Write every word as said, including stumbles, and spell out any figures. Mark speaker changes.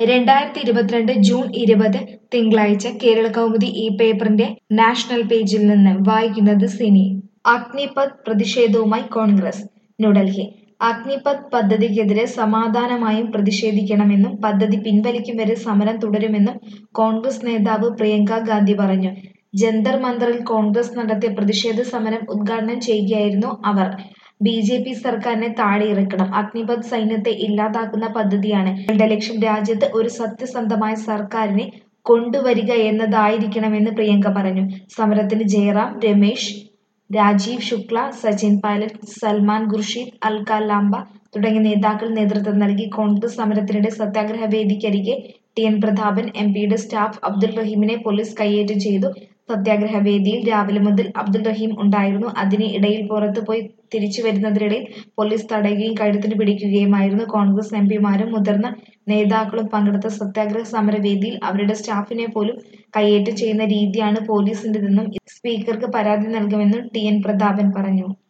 Speaker 1: രണ്ടായിരത്തി ഇരുപത്തിരണ്ട് ജൂൺ ഇരുപത് തിങ്കളാഴ്ച കേരളകൗമുദി ഈ പേപ്പറിന്റെ നാഷണൽ പേജിൽ നിന്ന് വായിക്കുന്നത് സിനി. അഗ്നിപഥ് പ്രതിഷേധവുമായി കോൺഗ്രസ് ന്യൂഡൽഹി അഗ്നിപഥ് പദ്ധതിക്കെതിരെ സമാധാനമായും പ്രതിഷേധിക്കണമെന്നും പദ്ധതി പിൻവലിക്കും വരെ സമരം തുടരുമെന്നും കോൺഗ്രസ് നേതാവ് പ്രിയങ്ക ഗാന്ധി പറഞ്ഞു. ജന്തർ മന്ദറിൽ കോൺഗ്രസ് നടത്തിയ പ്രതിഷേധ സമരം ഉദ്ഘാടനം ചെയ്യുകയായിരുന്നു അവർ. ബി ജെ പി സർക്കാരിനെ താഴെയിറക്കണം. അഗ്നിപഥ് സൈന്യത്തെ ഇല്ലാതാക്കുന്ന പദ്ധതിയാണ്. ഞങ്ങളുടെ ലക്ഷ്യം രാജ്യത്ത് ഒരു സത്യസന്ധമായ സർക്കാരിനെ കൊണ്ടുവരിക എന്നതായിരിക്കണമെന്ന് പ്രിയങ്ക പറഞ്ഞു. സമരത്തിന് ജയറാം രമേശ്, രാജീവ് ശുക്ല, സച്ചിൻ പൈലറ്റ്, സൽമാൻ ഖുർഷീദ്, അൽക ലാംബ തുടങ്ങിയ നേതാക്കൾ നേതൃത്വം നൽകി. കോൺഗ്രസ് സമരത്തിനിടെ സത്യാഗ്രഹ വേദിക്കരികെ ടി എൻ പ്രതാപൻ എം പിയുടെ സ്റ്റാഫ് അബ്ദുൾ റഹീമിനെ പോലീസ് കയ്യേറ്റം ചെയ്തു. സത്യാഗ്രഹ വേദിയിൽ രാവിലെ മുതൽ അബ്ദുൾ റഹീം ഉണ്ടായിരുന്നു. അതിന് ഇടയിൽ പുറത്തു പോയി തിരിച്ചു വരുന്നതിനിടയിൽ പോലീസ് തടയുകയും കഴുത്തിന് പിടിക്കുകയുമായിരുന്നു. കോൺഗ്രസ് എം പിമാരും മുതിർന്ന നേതാക്കളും പങ്കെടുത്ത സത്യാഗ്രഹ സമര വേദിയിൽ അവരുടെ സ്റ്റാഫിനെ പോലും കയ്യേറ്റം ചെയ്യുന്ന രീതിയാണ് പോലീസിന്റേതെന്നും സ്പീക്കർക്ക് പരാതി നൽകുമെന്നും ടി എൻ പ്രതാപൻ പറഞ്ഞു.